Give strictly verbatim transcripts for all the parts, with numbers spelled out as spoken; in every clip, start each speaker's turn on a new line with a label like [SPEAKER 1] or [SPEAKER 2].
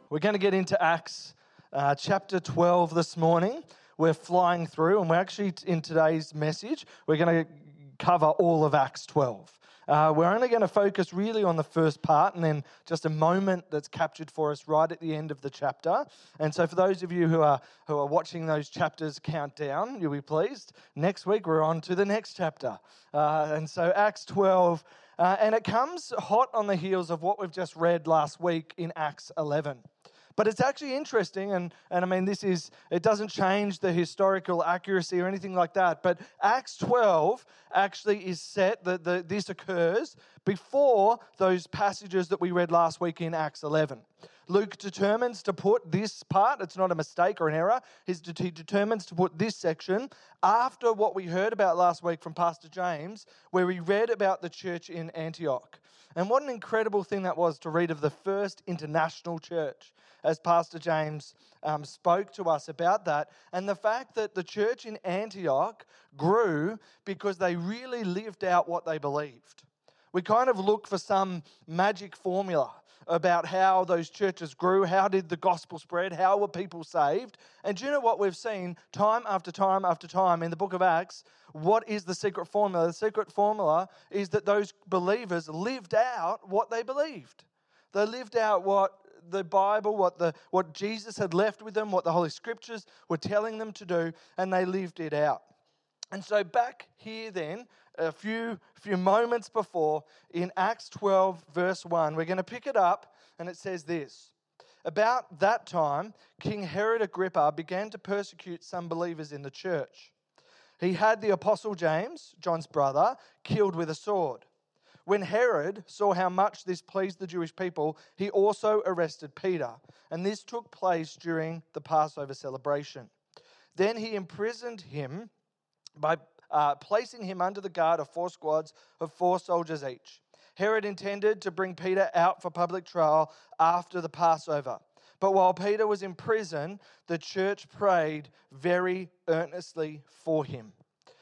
[SPEAKER 1] We're going to get into Acts uh, chapter twelve this morning. We're flying through, and we're actually, in today's message, we're going to cover all of Acts twelve. Uh, we're only going to focus really on the first part and then just a moment that's captured for us right at the end of the chapter. And so for those of you who are who are watching those chapters count down, you'll be pleased. Next week, we're on to the next chapter. Uh, and so Acts twelve, uh, and it comes hot on the heels of what we've just read last week in Acts eleven. But it's actually interesting, and, and I mean, this is, it doesn't change the historical accuracy or anything like that, but Acts twelve actually is set, that the, this occurs before those passages that we read last week in Acts eleven. Luke determines to put this part, it's not a mistake or an error, he's, he determines to put this section after what we heard about last week from Pastor James, where we read about the church in Antioch. And what an incredible thing that was to read of the first international church, as Pastor James um, spoke to us about that, and the fact that the church in Antioch grew because they really lived out what they believed. We kind of look for some magic formula about how those churches grew, how did the gospel spread, how were people saved. And do you know what we've seen time after time after time in the book of Acts? What is the secret formula? The secret formula is that those believers lived out what they believed. They lived out what the Bible, what the what Jesus had left with them, what the Holy Scriptures were telling them to do, and they lived it out. And so back here then, a few, few moments before, in Acts twelve, verse one, we're going to pick it up, and it says this. About that time, King Herod Agrippa began to persecute some believers in the church. He had the apostle James, John's brother, killed with a sword. When Herod saw how much this pleased the Jewish people, he also arrested Peter, and this took place during the Passover celebration. Then he imprisoned him by uh, placing him under the guard of four squads of four soldiers each. Herod intended to bring Peter out for public trial after the Passover. But while Peter was in prison, the church prayed very earnestly for him.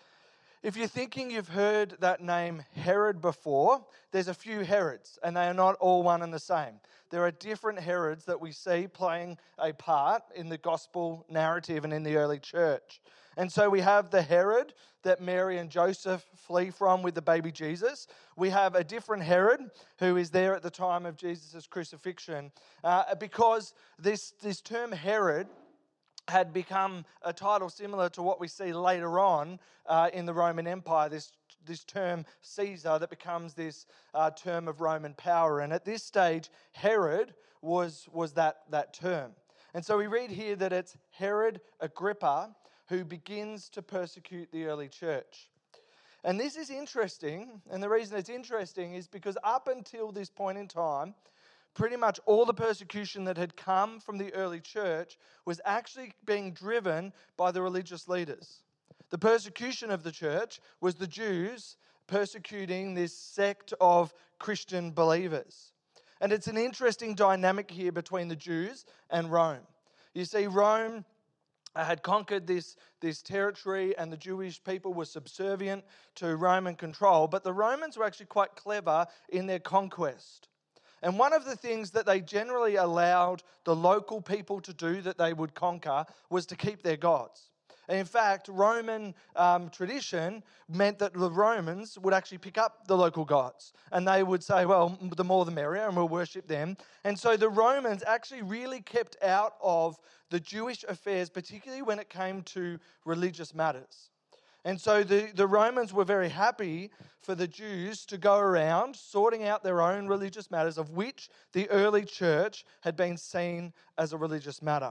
[SPEAKER 1] If you're thinking you've heard that name Herod before, there's a few Herods, and they are not all one and the same. There are different Herods that we see playing a part in the gospel narrative and in the early church. And so we have the Herod that Mary and Joseph flee from with the baby Jesus. We have a different Herod who is there at the time of Jesus' crucifixion. Uh, because this, this term Herod had become a title similar to what we see later on uh, in the Roman Empire, this this term Caesar that becomes this uh, term of Roman power. And at this stage, Herod was, was that, that term. And so we read here that it's Herod Agrippa who begins to persecute the early church. And this is interesting, and the reason it's interesting is because up until this point in time, pretty much all the persecution that had come from the early church was actually being driven by the religious leaders. The persecution of the church was the Jews persecuting this sect of Christian believers. And it's an interesting dynamic here between the Jews and Rome. You see, Rome had conquered this, this territory, and the Jewish people were subservient to Roman control, but the Romans were actually quite clever in their conquest. And one of the things that they generally allowed the local people to do that they would conquer was to keep their gods. And in fact, Roman um, tradition meant that the Romans would actually pick up the local gods. And they would say, well, the more the merrier, and we'll worship them. And so the Romans actually really kept out of the Jewish affairs, particularly when it came to religious matters. And so the, the Romans were very happy for the Jews to go around sorting out their own religious matters, of which the early church had been seen as a religious matter.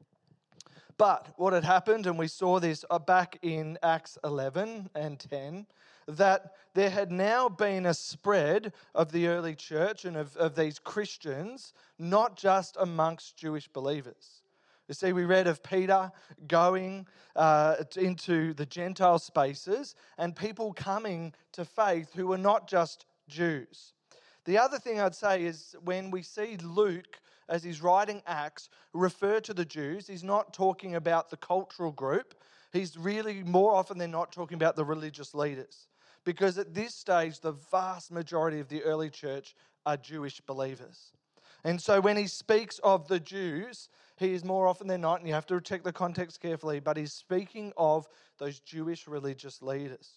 [SPEAKER 1] But what had happened, and we saw this back in Acts eleven and ten, that there had now been a spread of the early church and of, of these Christians, not just amongst Jewish believers. You see, we read of Peter going uh, into the Gentile spaces and people coming to faith who were not just Jews. The other thing I'd say is when we see Luke, as he's writing Acts, refer to the Jews, he's not talking about the cultural group. He's really more often than not talking about the religious leaders. Because at this stage, the vast majority of the early church are Jewish believers. And so when he speaks of the Jews, he is more often than not, and you have to check the context carefully, but he's speaking of those Jewish religious leaders.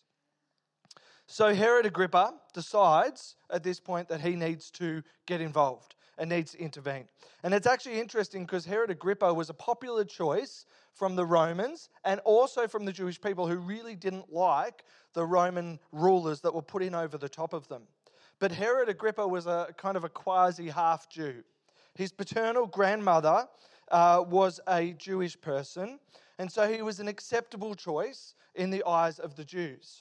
[SPEAKER 1] So Herod Agrippa decides at this point that he needs to get involved and needs to intervene. And it's actually interesting because Herod Agrippa was a popular choice from the Romans and also from the Jewish people who really didn't like the Roman rulers that were put in over the top of them. But Herod Agrippa was a kind of a quasi-half Jew. His paternal grandmother uh, was a Jewish person, and so he was an acceptable choice in the eyes of the Jews.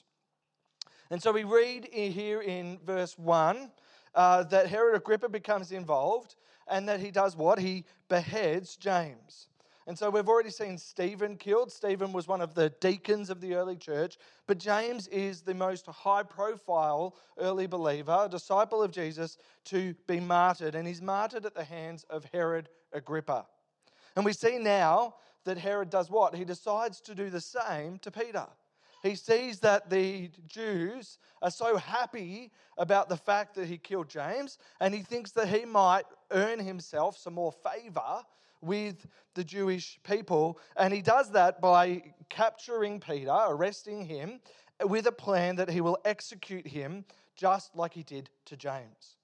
[SPEAKER 1] And so we read here in verse one uh, that Herod Agrippa becomes involved and that he does what? He beheads James. And so we've already seen Stephen killed. Stephen was one of the deacons of the early church, but James is the most high-profile early believer, a disciple of Jesus, to be martyred, and he's martyred at the hands of Herod Agrippa. And we see now that Herod does what? He decides to do the same to Peter. He sees that the Jews are so happy about the fact that he killed James, and he thinks that he might earn himself some more favor with the Jewish people. And he does that by capturing Peter, arresting him, with a plan that he will execute him just like he did to James.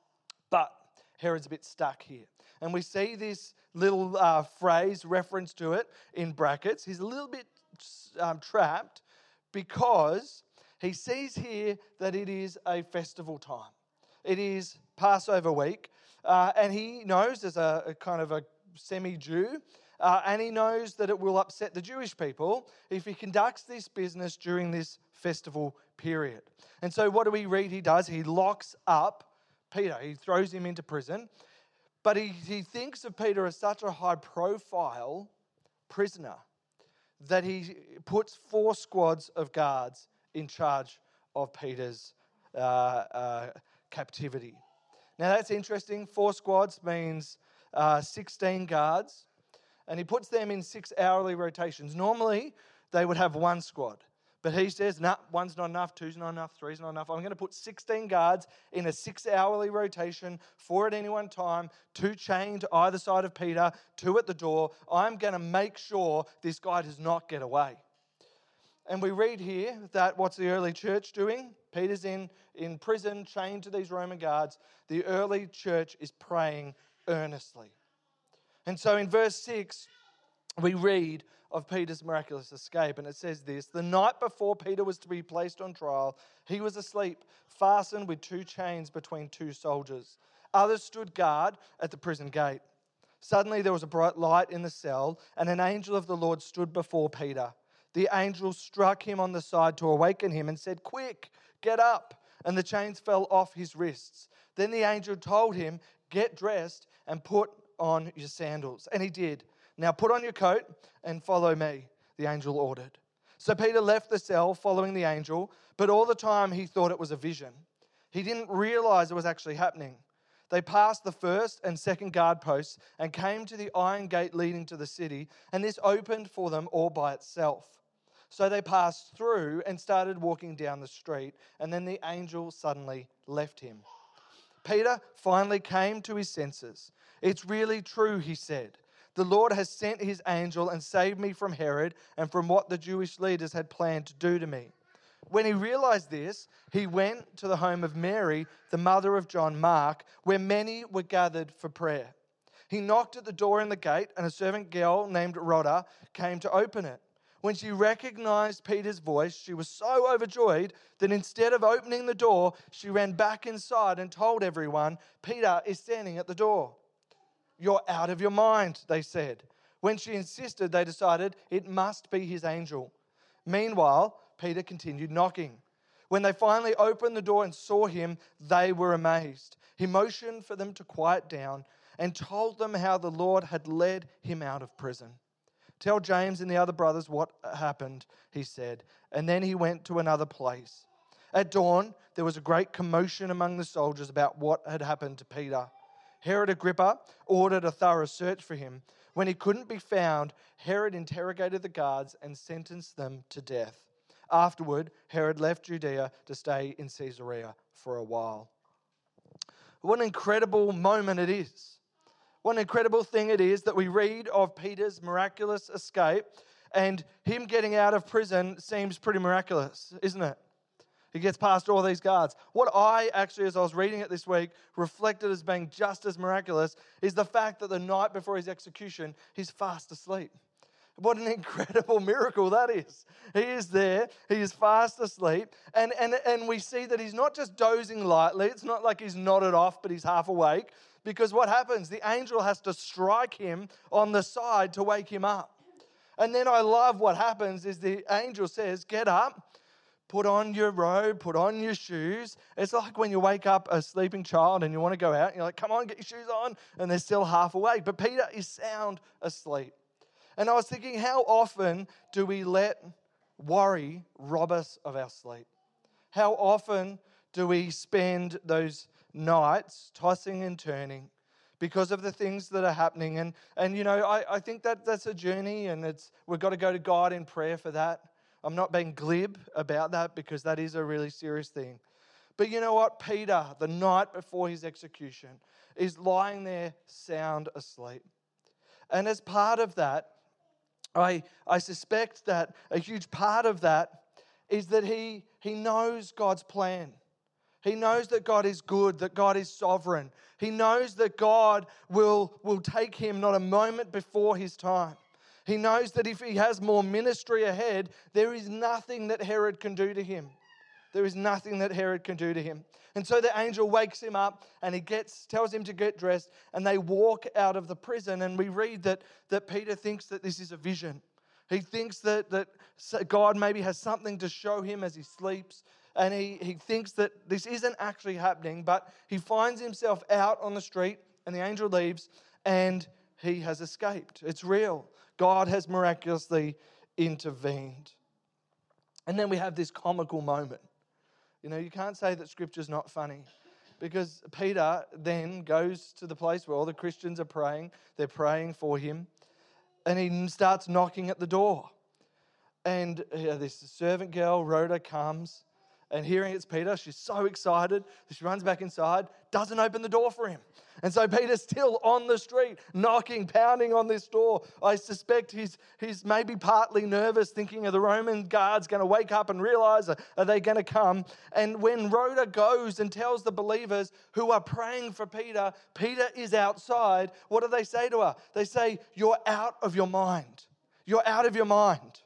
[SPEAKER 1] But Herod's a bit stuck here. And we see this little uh, phrase, reference to it in brackets. He's a little bit um, trapped because he sees here that it is a festival time. It is Passover week, uh, and he knows as a, a kind of a semi-Jew, uh, and he knows that it will upset the Jewish people if he conducts this business during this festival period. And so what do we read he does? He locks up Peter. He throws him into prison, but he, he thinks of Peter as such a high-profile prisoner that he puts four squads of guards in charge of Peter's uh, uh, captivity. Now that's interesting. Four squads means uh, sixteen guards, and he puts them in six hourly rotations. Normally, they would have one squad. But he says, nah, one's not enough, two's not enough, three's not enough. I'm going to put sixteen guards in a six-hourly rotation, four at any one time, two chained to either side of Peter, two at the door. I'm going to make sure this guy does not get away. And we read here that what's the early church doing? Peter's in, in prison, chained to these Roman guards. The early church is praying earnestly. And so in verse six, we read of Peter's miraculous escape, and it says this: the night before Peter was to be placed on trial, he was asleep, fastened with two chains between two soldiers. Others stood guard at the prison gate. Suddenly there was a bright light in the cell, and an angel of the Lord stood before Peter. The angel struck him on the side to awaken him and said, "Quick, get up." And the chains fell off his wrists. Then the angel told him, "Get dressed and put on your sandals." And he did. "Now put on your coat and follow me," the angel ordered. So Peter left the cell following the angel, but all the time he thought it was a vision. He didn't realize it was actually happening. They passed the first and second guard posts and came to the iron gate leading to the city, and this opened for them all by itself. So they passed through and started walking down the street, and then the angel suddenly left him. Peter finally came to his senses. "It's really true," he said. "The Lord has sent his angel and saved me from Herod and from what the Jewish leaders had planned to do to me." When he realized this, he went to the home of Mary, the mother of John Mark, where many were gathered for prayer. He knocked at the door in the gate, and a servant girl named Rhoda came to open it. When she recognized Peter's voice, she was so overjoyed that instead of opening the door, she ran back inside and told everyone, "Peter is standing at the door." "You're out of your mind," they said. When she insisted, they decided it must be his angel. Meanwhile, Peter continued knocking. When they finally opened the door and saw him, they were amazed. He motioned for them to quiet down and told them how the Lord had led him out of prison. "Tell James and the other brothers what happened," he said, and then he went to another place. At dawn, there was a great commotion among the soldiers about what had happened to Peter. Herod Agrippa ordered a thorough search for him. When he couldn't be found, Herod interrogated the guards and sentenced them to death. Afterward, Herod left Judea to stay in Caesarea for a while. What an incredible moment it is. What an incredible thing it is that we read of Peter's miraculous escape, and him getting out of prison seems pretty miraculous, isn't it? He gets past all these guards. What I actually, as I was reading it this week, reflected as being just as miraculous is the fact that the night before his execution, he's fast asleep. What an incredible miracle that is. He is there, he is fast asleep, and, and, and we see that he's not just dozing lightly. It's not like he's nodded off, but he's half awake, because what happens? The angel has to strike him on the side to wake him up. And then I love what happens is the angel says, get up, put on your robe, put on your shoes. It's like when you wake up a sleeping child and you want to go out, and you're like, come on, get your shoes on, and they're still half awake. But Peter is sound asleep. And I was thinking, how often do we let worry rob us of our sleep? How often do we spend those nights tossing and turning because of the things that are happening? And, and you know, I, I think that that's a journey, and it's we've got to go to God in prayer for that. I'm not being glib about that, because that is a really serious thing. But you know what? Peter, the night before his execution, is lying there sound asleep. And as part of that, I, I suspect that a huge part of that is that he, he knows God's plan. He knows that God is good, that God is sovereign. He knows that God will, will take him not a moment before his time. He knows that if he has more ministry ahead, there is nothing that Herod can do to him. There is nothing that Herod can do to him. And so the angel wakes him up, and he gets tells him to get dressed, and they walk out of the prison. And we read that, that Peter thinks that this is a vision. He thinks that, that God maybe has something to show him as he sleeps. And he, he thinks that this isn't actually happening, but he finds himself out on the street, and the angel leaves, and he has escaped. It's real. God has miraculously intervened. And then we have this comical moment. You know, you can't say that Scripture's not funny, because Peter then goes to the place where all the Christians are praying. They're praying for him, and he starts knocking at the door. And yeah, this servant girl, Rhoda, comes, and hearing it's Peter, she's so excited that she runs back inside, doesn't open the door for him. And so Peter's still on the street, knocking, pounding on this door. I suspect he's he's maybe partly nervous, thinking, are the Roman guards going to wake up and realize, are they going to come? And when Rhoda goes and tells the believers who are praying for Peter, Peter is outside, what do they say to her? They say, you're out of your mind. You're out of your mind.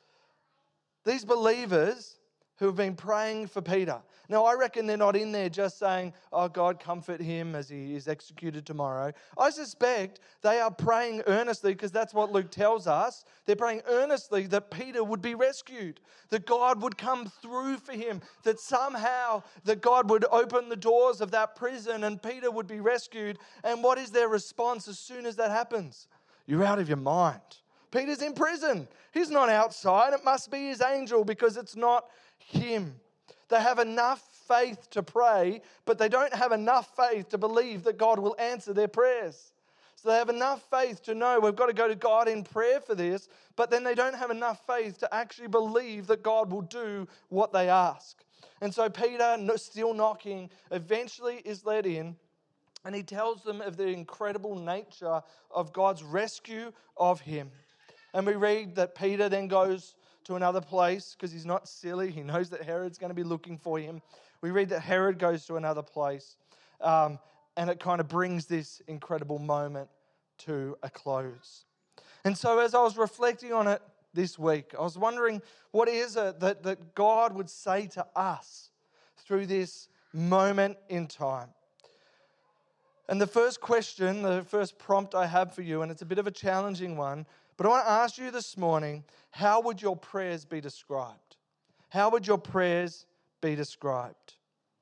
[SPEAKER 1] These believers who have been praying for Peter. Now, I reckon they're not in there just saying, oh, God, comfort him as he is executed tomorrow. I suspect they are praying earnestly, because that's what Luke tells us. They're praying earnestly that Peter would be rescued, that God would come through for him, that somehow that God would open the doors of that prison and Peter would be rescued. And what is their response as soon as that happens? You're out of your mind. Peter's in prison. He's not outside. It must be his angel, because it's not him. They have enough faith to pray, but they don't have enough faith to believe that God will answer their prayers. So they have enough faith to know we've got to go to God in prayer for this, but then they don't have enough faith to actually believe that God will do what they ask. And so Peter, still knocking, eventually is let in, and he tells them of the incredible nature of God's rescue of him. And we read that Peter then goes to another place, because he's not silly. He knows that Herod's going to be looking for him. We read that Herod goes to another place, um, and it kind of brings this incredible moment to a close. And so as I was reflecting on it this week, I was wondering, what is it that, that God would say to us through this moment in time? And the first question, the first prompt I have for you, and it's a bit of a challenging one, but I want to ask you this morning, how would your prayers be described? How would your prayers be described?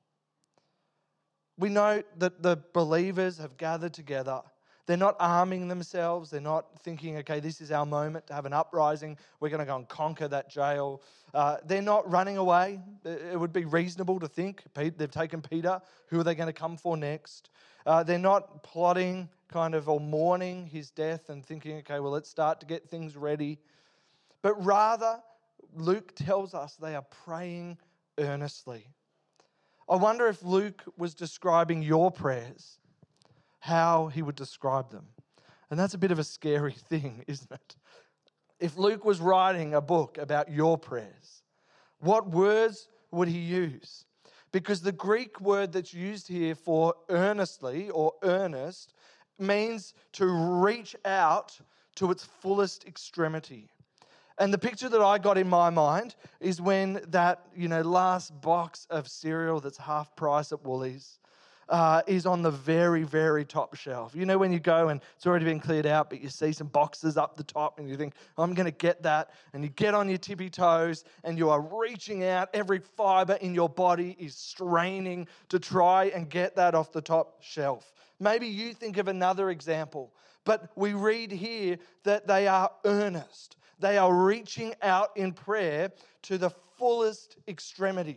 [SPEAKER 1] We know that the believers have gathered together. They're not arming themselves. They're not thinking, okay, this is our moment to have an uprising. We're going to go and conquer that jail. Uh, they're not running away. It would be reasonable to think they've taken Peter. Who are they going to come for next? Uh, they're not plotting kind of or mourning his death and thinking, okay, well, let's start to get things ready. But rather, Luke tells us they are praying earnestly. I wonder if Luke was describing your prayers. how he would describe them. And that's a bit of a scary thing, isn't it? If Luke was writing a book about your prayers, what words would he use? Because the Greek word that's used here for earnestly or earnest means to reach out to its fullest extremity. And the picture that I got in my mind is when that, you know, last box of cereal that's half price at Woolies uh, is on the very, very top shelf. You know, when you go and it's already been cleared out, but you see some boxes up the top and you think, I'm going to get that. And you get on your tippy toes and you are reaching out. Every fiber in your body is straining to try and get that off the top shelf. Maybe you think of another example, but we read here that they are earnest. They are reaching out in prayer to the fullest extremity.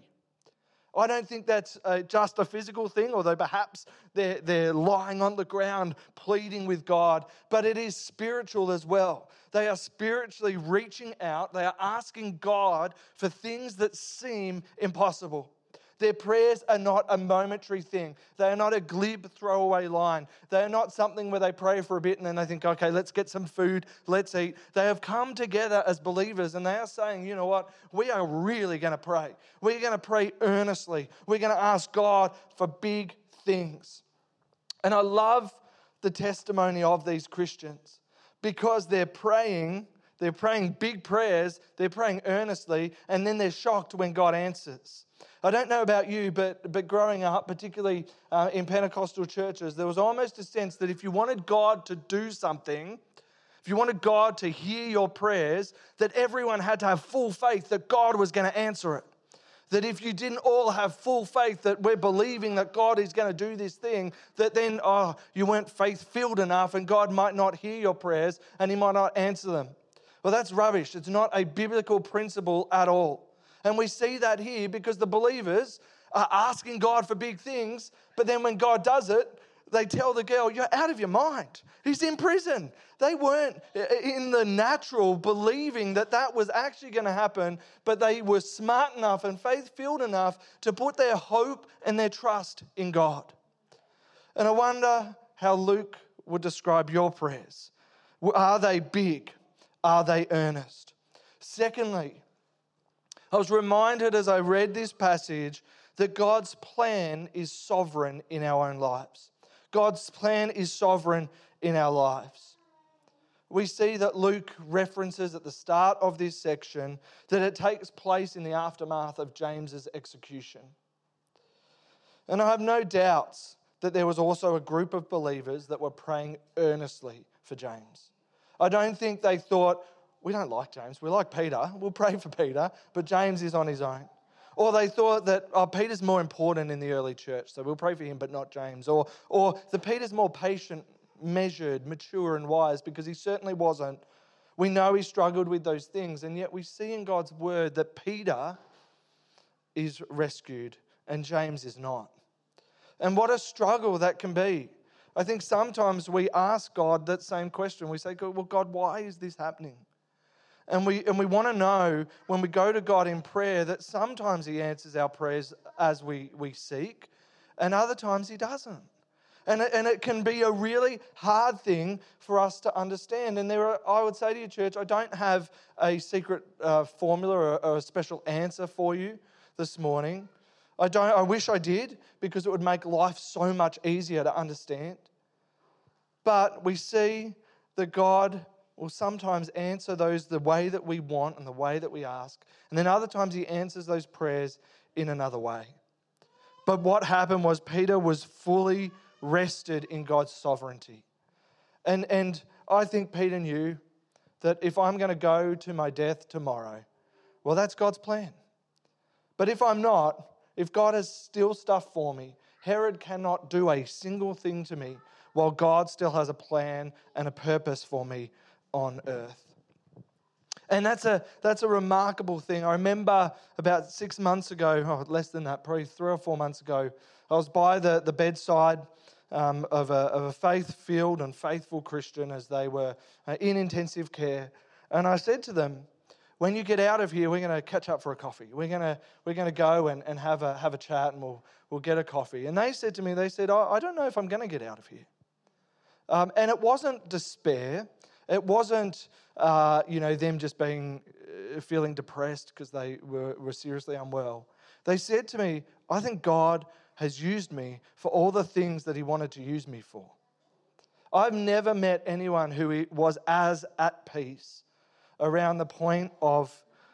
[SPEAKER 1] I don't think that's uh, just a physical thing, although perhaps they're, they're lying on the ground pleading with God, but it is spiritual as well. They are spiritually reaching out. They are asking God for things that seem impossible. Their prayers are not a momentary thing. They are not a glib throwaway line. They are not something where they pray for a bit and then they think, okay, let's get some food, let's eat. They have come together as believers and they are saying, you know what, we are really going to pray. We're going to pray earnestly. We're going to ask God for big things. And I love the testimony of these Christians because they're praying, they're praying big prayers, they're praying earnestly, and then they're shocked when God answers. I don't know about you, but, but growing up, particularly uh, in Pentecostal churches, there was almost a sense that if you wanted God to do something, if you wanted God to hear your prayers, that everyone had to have full faith that God was going to answer it. That if you didn't all have full faith that we're believing that God is going to do this thing, that then, oh, you weren't faith-filled enough and God might not hear your prayers and he might not answer them. Well, that's rubbish. It's not a biblical principle at all. And we see that here because the believers are asking God for big things, but then when God does it, they tell the girl, you're out of your mind. He's in prison. They weren't in the natural believing that that was actually going to happen, but they were smart enough and faith-filled enough to put their hope and their trust in God. And I wonder how Luke would describe your prayers. Are they big? Are they earnest? Secondly, I was reminded as I read this passage that God's plan is sovereign in our own lives. God's plan is sovereign in our lives. We see that Luke references at the start of this section that it takes place in the aftermath of James's execution. And I have no doubts that there was also a group of believers that were praying earnestly for James. I don't think they thought, we don't like James, we like Peter, we'll pray for Peter, but James is on his own. Or they thought that, oh, Peter's more important in the early church, so we'll pray for him, but not James. Or, or that Peter's more patient, measured, mature, and wise, because he certainly wasn't. We know he struggled with those things, and yet we see in God's word that Peter is rescued and James is not. And what a struggle that can be. I think sometimes we ask God that same question. We say, well, God, why is this happening? And we and we want to know when we go to God in prayer that sometimes he answers our prayers as we, we seek, and other times he doesn't. And it, and it can be a really hard thing for us to understand. And there are, I would say to you, church, I don't have a secret uh, formula or, or a special answer for you this morning. I don't. I wish I did, because it would make life so much easier to understand. But we see that God will sometimes answer those the way that we want and the way that we ask. And then other times he answers those prayers in another way. But what happened was Peter was fully rested in God's sovereignty. And, and I think Peter knew that if I'm going to go to my death tomorrow, well, that's God's plan. But if I'm not, if God has still stuff for me, Herod cannot do a single thing to me while God still has a plan and a purpose for me on earth. And that's a that's a remarkable thing. I remember about six months ago, oh, less than that, probably three or four months ago, I was by the, the bedside um, of, a, of a faith-filled and faithful Christian as they were uh, in intensive care. And I said to them, when you get out of here, we're going to catch up for a coffee. We're going to we're going to go and, and have a have a chat, and we'll we'll get a coffee. And they said to me, they said, oh, I don't know if I'm going to get out of here. Um, and it wasn't despair. It wasn't, uh, you know, them just being, uh, feeling depressed because they were, were seriously unwell. They said to me, I think God has used me for all the things that he wanted to use me for. I've never met anyone who was as at peace around the point of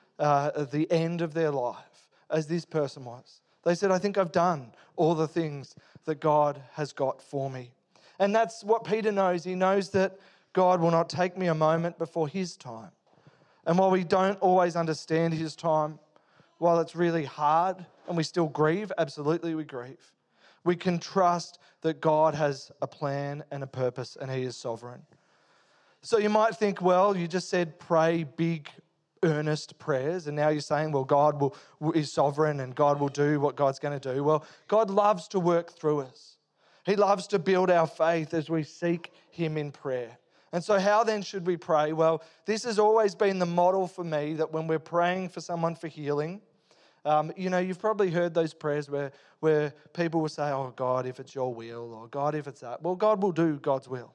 [SPEAKER 1] uh, the end of their life as this person was. They said, I think I've done all the things that God has got for me. And that's what Peter knows. He knows that God will not take me a moment before his time. And while we don't always understand his time, while it's really hard and we still grieve, absolutely we grieve, we can trust that God has a plan and a purpose and he is sovereign. So you might think, well, you just said pray big, earnest prayers, and now you're saying, well, God will, is sovereign and God will do what God's going to do. Well, God loves to work through us. He loves to build our faith as we seek him in prayer. And so how then should we pray? Well, this has always been the model for me, that when we're praying for someone for healing, um, you know, you've probably heard those prayers where, where people will say, oh, God, if it's your will, or God, if it's that. Well, God will do God's will.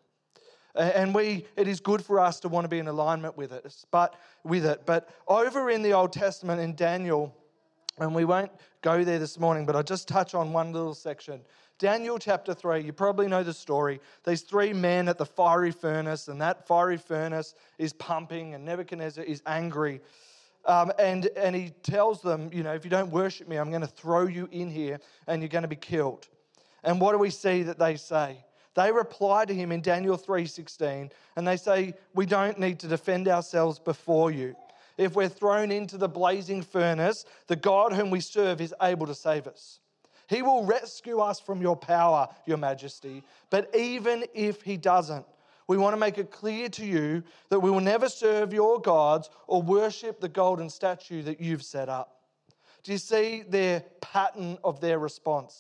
[SPEAKER 1] And we, it is good for us to want to be in alignment with it, but with it. But over in the Old Testament in Daniel, and we won't go there this morning, but I'll just touch on one little section. Daniel chapter three, you probably know the story. These three men at the fiery furnace, and that fiery furnace is pumping, and Nebuchadnezzar is angry. Um, and, and he tells them, you know, if you don't worship me, I'm going to throw you in here and you're going to be killed. And what do we see that they say? They reply to him in Daniel three sixteen, and they say, we don't need to defend ourselves before you. If we're thrown into the blazing furnace, the God whom we serve is able to save us. He will rescue us from your power, your majesty. But even if he doesn't, we want to make it clear to you that we will never serve your gods or worship the golden statue that you've set up. Do you see their pattern of their response?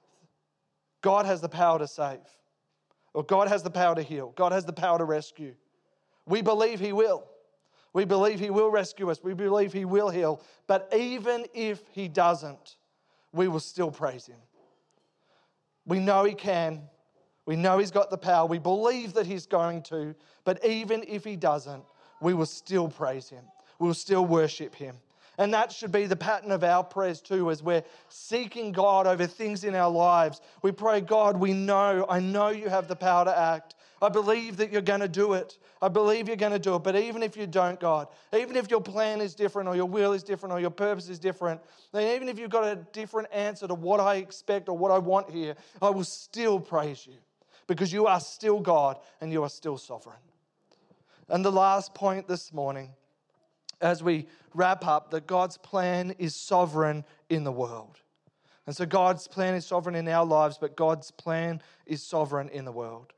[SPEAKER 1] God has the power to save. Or God has the power to heal. God has the power to rescue. We believe he will. We believe he will rescue us. We believe he will heal. But even if he doesn't, we will still praise him. We know he can. We know he's got the power. We believe that he's going to. But even if he doesn't, we will still praise him. We will still worship him. And that should be the pattern of our prayers too, as we're seeking God over things in our lives. We pray, God, we know, I know you have the power to act. I believe that you're going to do it. I believe you're going to do it. But even if you don't, God, even if your plan is different or your will is different or your purpose is different, then even if you've got a different answer to what I expect or what I want here, I will still praise you because you are still God and you are still sovereign. And the last point this morning, as we wrap up, that God's plan is sovereign in the world. And so God's plan is sovereign in our lives, but God's plan is sovereign in the world.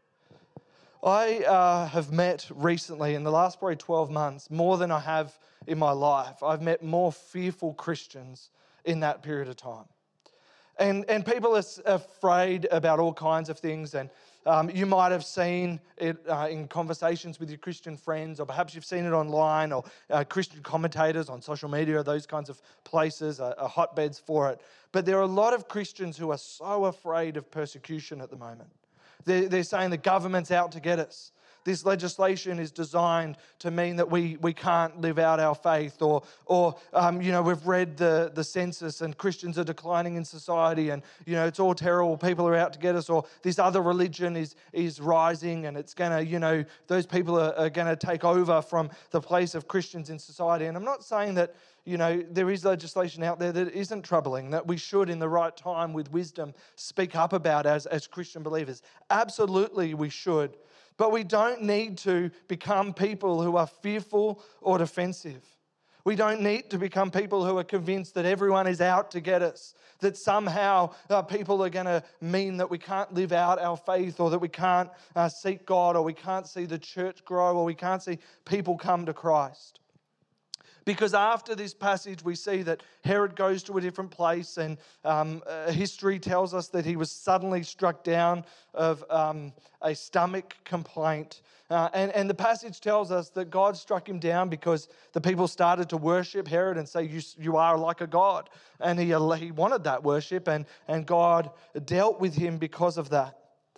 [SPEAKER 1] I uh, have met recently, in the last probably twelve months, more than I have in my life. I've met more fearful Christians in that period of time. And, and people are afraid about all kinds of things, and Um, you might have seen it uh, in conversations with your Christian friends, or perhaps you've seen it online, or uh, Christian commentators on social media, those kinds of places are, are hotbeds for it. But there are a lot of Christians who are so afraid of persecution at the moment. They're, they're saying the government's out to get us. This legislation is designed to mean that we, we can't live out our faith, or, or um, you know, we've read the, the census and Christians are declining in society, and, you know, it's all terrible, people are out to get us, or this other religion is, is rising and it's going to, you know, those people are, are going to take over from the place of Christians in society. And I'm not saying that, you know, there is legislation out there that isn't troubling, that we should, in the right time, with wisdom, speak up about as, as Christian believers. Absolutely we should. But we don't need to become people who are fearful or defensive. We don't need to become people who are convinced that everyone is out to get us, that somehow uh, people are going to mean that we can't live out our faith, or that we can't uh, seek God, or we can't see the church grow, or we can't see people come to Christ. Because after this passage, we see that Herod goes to a different place, and um, uh, history tells us that he was suddenly struck down of um, a stomach complaint. Uh, and, and the passage tells us that God struck him down because the people started to worship Herod and say, you, you are like a god. And he, he wanted that worship, and, and God dealt with him because of that.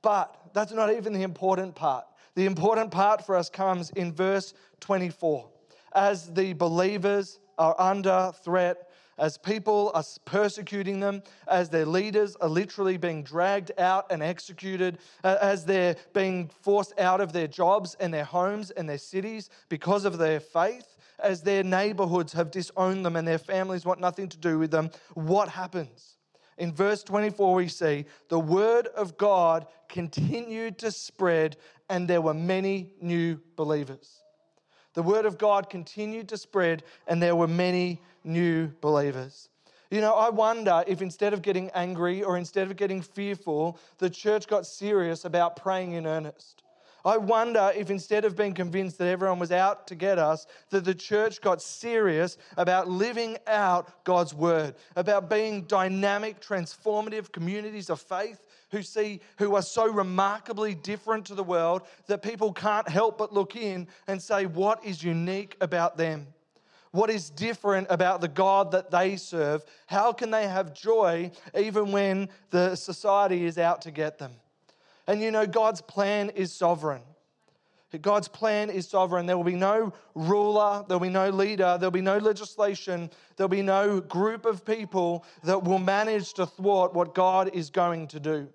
[SPEAKER 1] But that's not even the important part. The important part for us comes in verse twenty-four. As the believers are under threat, as people are persecuting them, as their leaders are literally being dragged out and executed, as they're being forced out of their jobs and their homes and their cities because of their faith, as their neighborhoods have disowned them and their families want nothing to do with them, what happens? In verse twenty-four, we see the word of God continued to spread and there were many new believers. The word of God continued to spread and there were many new believers. You know, I wonder if instead of getting angry or instead of getting fearful, the church got serious about praying in earnest. I wonder if instead of being convinced that everyone was out to get us, that the church got serious about living out God's word, about being dynamic, transformative communities of faith who see, who are so remarkably different to the world that people can't help but look in and say, what is unique about them? What is different about the God that they serve? How can they have joy even when the society is out to get them? And you know, God's plan is sovereign. God's plan is sovereign. There will be no ruler, there will be no leader, there will be no legislation, there will be no group of people that will manage to thwart what God is going to do.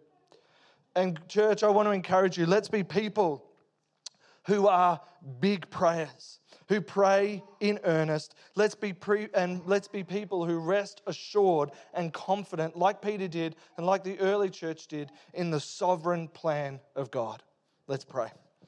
[SPEAKER 1] And church, I want to encourage you, let's be people who are big prayers, who pray in earnest. Let's be pre- and let's be people who rest assured and confident, like Peter did and like the early church did, in the sovereign plan of God. Let's pray.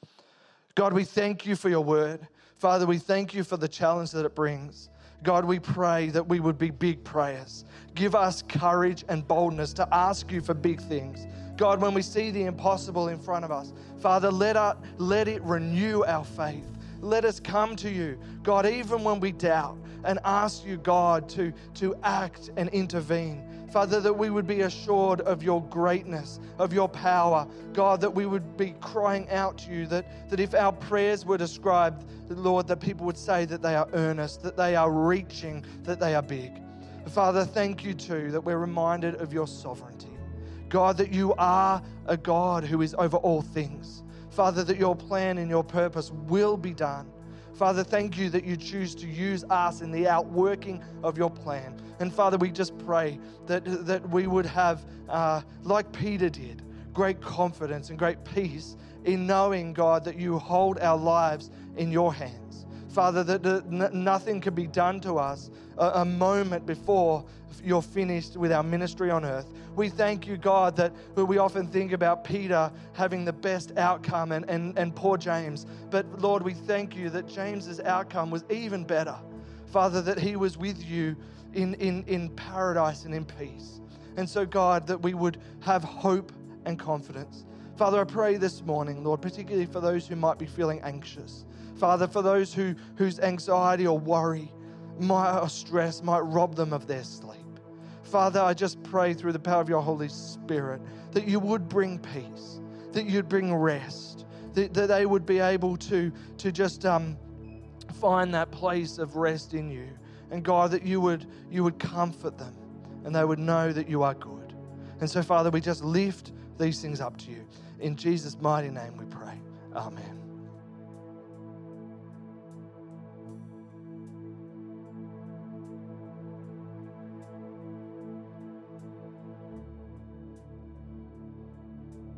[SPEAKER 1] God, we thank you for your word. Father, we thank you for the challenge that it brings. God, we pray that we would be big prayers. Give us courage and boldness to ask you for big things. God, when we see the impossible in front of us, Father, let, our, let it renew our faith. Let us come to you, God, even when we doubt, and ask you, God, to, to act and intervene. Father, that we would be assured of your greatness, of your power. God, that we would be crying out to you, that, that if our prayers were described, Lord, that people would say that they are earnest, that they are reaching, that they are big. Father, thank you too that we're reminded of your sovereignty. God, that you are a God who is over all things. Father, that your plan and your purpose will be done. Father, thank you that you choose to use us in the outworking of your plan. And Father, we just pray that, that we would have, uh, like Peter did, great confidence and great peace in knowing, God, that you hold our lives in your hands. Father, that uh, nothing can be done to us a, a moment before you're finished with our ministry on earth. We thank you, God, that we often think about Peter having the best outcome and, and, and poor James. But Lord, we thank you that James's outcome was even better. Father, that he was with you in, in, in paradise and in peace. And so, God, that we would have hope and confidence. Father, I pray this morning, Lord, particularly for those who might be feeling anxious. Father, for those who whose anxiety or worry might, or stress might rob them of their sleep. Father, I just pray through the power of your Holy Spirit that you would bring peace, that you'd bring rest, that, that they would be able to, to just um, find that place of rest in you. And God, that you would, you would comfort them and they would know that you are good. And so, Father, we just lift these things up to you. In Jesus' mighty name we pray. Amen.